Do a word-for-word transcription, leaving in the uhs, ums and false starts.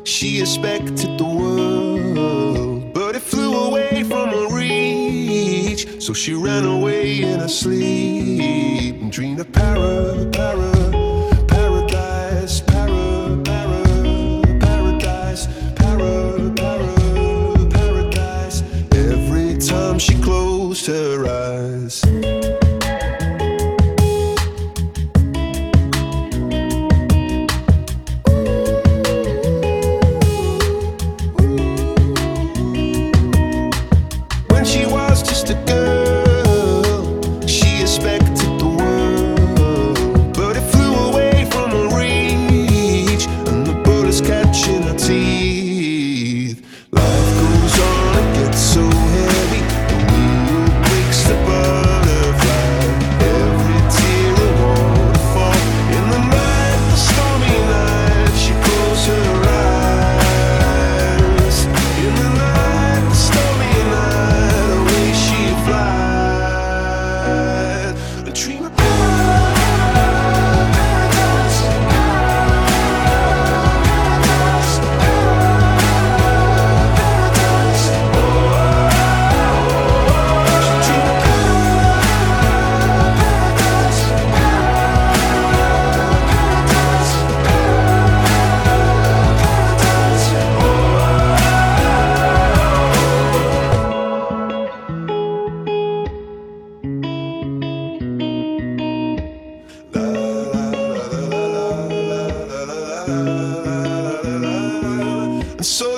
She expected the world, but it flew away from her reach. So she ran away in her sleep and dreamed of para, para, paradise, para, para, paradise, para, para, paradise. Every time she closed her eyes. She was just a girl, she expected the world, but it flew away from her reach, and the bullets catching her teeth. Life goes on, it gets so heavy, the wheel breaks the butterfly. Every tear a waterfall, in the night, the stormy night, she closed her eyes. In the night, the stormy night, so